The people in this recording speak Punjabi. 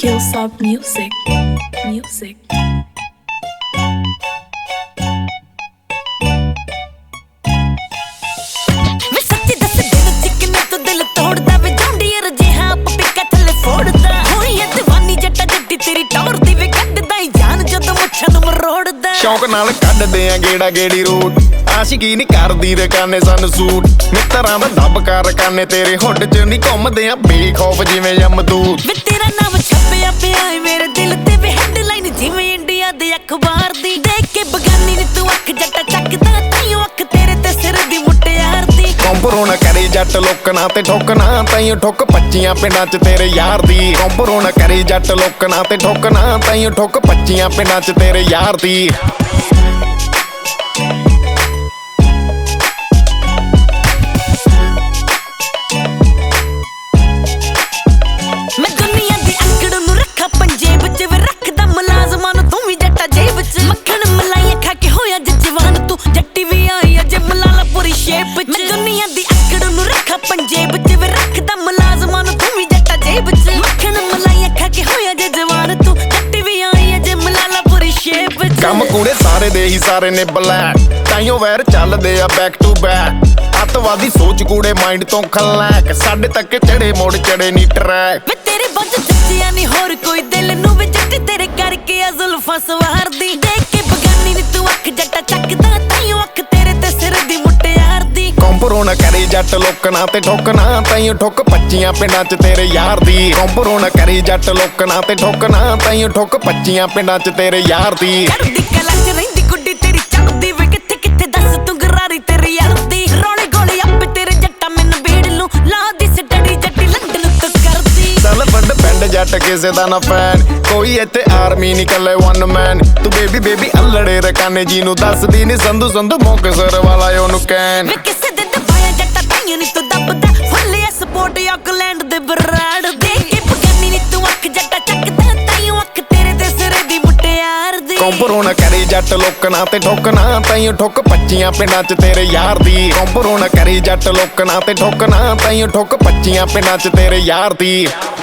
Hillsop Music. Music. शौक नाल कड्डदे आ गेड़ा गेड़ी रोड आशिकी नहीं करदी रकाने सन सूट मित्तरां दा दब कर काने तेरे हुड च नहीं घुमदे आ बेखौफ जिवें यमदूत वे तेरा नाम छप्पिया पिया है मेरे दिल ते वे हेडलाइन जिवें इंडिया दे अखबार दी देख के बगानी नी तू अख जट्टा चकदा ताईओ अख तेरे ते सिर दी मुटियार दी कंपरो ना करे जट लोकना ते ठोकना ताईओ ठुक 25 पिंडां च तेरे यार दी कंपरो ना करे जट लोकना ते ठोकना ताईओ ठुक 25 पिंडां च तेरे यार दी ਕੰਮ ਕੂੜੇ ਸਾਰੇ ਦੇ ਹੀ ਸਾਰੇ ਨੇ ਬਲੈਕ ਤਾਈਓ ਵੈਰ ਚੱਲਦੇ ਆ ਬੈਕ ਟੂ ਬੈਕ ਅੱਤਵਾਦੀ ਸੋਚ ਕੂੜੇ ਮਾਈਂਡ ਤੋਂ ਖਲੈਕ ਸਾਡੇ ਤੱਕ ਚੜੇ ਮੋੜ ਚੜੇ ਨੀ ਟਰੈਕ ਵੇ ਤੇਰੇ ਬੰਦ ਜੱਜਿਆ ਨਹੀਂ ਹੋਰ ਕੋਈ ਦਿਲ ਨੂੰ ਵੀ ਜੱਟ ਤੇਰੇ ਕਰਕੇ ਆ ਜ਼ੁਲਫਾਂ ਸਵਾਰਦੀ ਦੇਖ ਕੇ ਬਗਾਨੀ ਨੀ ਤੂੰ ਅੱਖ ਜੱਟਾ ਚੱਕਦਾ ਤਾਈਓ ਅੱਖ ਤੇਰੇ ਤੇ ਸਿਰ ਦੀ ਮੁਟਿਆਰ ਦੀ ਕੰਪਰੋ ਨਾ ਕਰੇ ਜੱਟ ਲੋਕਣਾ ਤੇ ਠੋਕਣਾ ਤਾਈਓ ਠੁਕ 25 ਪਿੰਡਾਂ 'ਚ ਤੇਰੇ ਯਾਰ ਦੀ ਕੰਪਰੋ ਨਾ ਕਰੇ ਜੱਟ ਲੋਕਣਾ ਤੇ ਠੋਕਣਾ ਤਾਈਓ ਠੁਕ 25 ਪਿੰਡਾਂ 'ਚ ਤੇਰੇ ਯਾਰ ਦੀ ਚੜਦੀ ਕਲਾ 'ਚ ਰਹਿੰਦੀ ਗੁੱਡੀ ਤੇਰੀ ਚੜਦੀ ਵੇ ਕਿੱਥੇ ਕਿੱਥੇ ਦੱਸ ਤੂੰ ਗਰਾਰੀ ਤੇਰੀ ਯਾਰ ਦੀ ਰੋਲੇ ਗੋਲੇ ਆਪੇ ਤੇਰੇ ਜੱਟਾ ਮੈਨੂੰ ਬੇੜ ਨੂੰ ਲਾ ਦੀ ਸਟੱਡੀ ਜੱਟੀ ਲੰਡਨ ਤੋਂ ਕਰਦੀ ਚੱਲ ਵੱਡ ਪਿੰਡ ਜੱਟ ਕਿਸੇ ਦਾ ਨਾ ਫੈਨ ਕੋਈ ਇੱਥੇ ਆਰਮੀ ਨਹੀਂ ਕੱਲੇ ਵਨ ਮੈਨ ਤੂੰ ਬੇਬੀ ਅਲੜੇ ਰਕਾਨੇ ਜੀ ਨੂੰ ਦੱਸਦੀ ਨੀ ਸੰਧੂ ਮੋਕਸਰ ਵਾਲਾ ਉਹਨੂੰ ਕਹਿਣ ਵੇ ਕਿਸੇ ਦੇ ਦਬਾਇਆ ਜੱਟਾ ਤਾਈਓ ਨੀ ਤੂੰ ਦੱਬਦਾ ਫੁੱਲਿਆ ਸਪੋਰਟ ਆਕਲੈਂਡ ਦੇ ਬਰਾੜ ਦੇਖ ਕੇ ਬਗਾਨੀ ਨੀ ਤੂੰ ਅੱਖ ਜੱਟਾ ਚੱਕਦਾ ਤਾਈਓ ਅੱਖ ਤੇਰੇ ਤੇ ਸਿਰ ਦੀ ਮੁਟਿਆਰ ਦੀ ਕੰਪਰੋ ਨਾ ਕਰੇ ਜੱਟ ਲੋਕਣਾ ਤੇ ਠੋਕਣਾ ਤਾਈਓ ਠੁਕ 25 ਪਿੰਡਾਂ 'ਚ ਤੇਰੇ ਯਾਰ ਦੀ ਕੰਪਰੋ ਨਾ ਕਰੇ ਜੱਟ ਲੋਕਣਾ ਤੇ ਠੋਕਣਾ ਤਾਈਓ ਠੁਕ 25 ਪਿੰਡਾਂ 'ਚ ਤੇਰੇ ਯਾਰ ਦੀ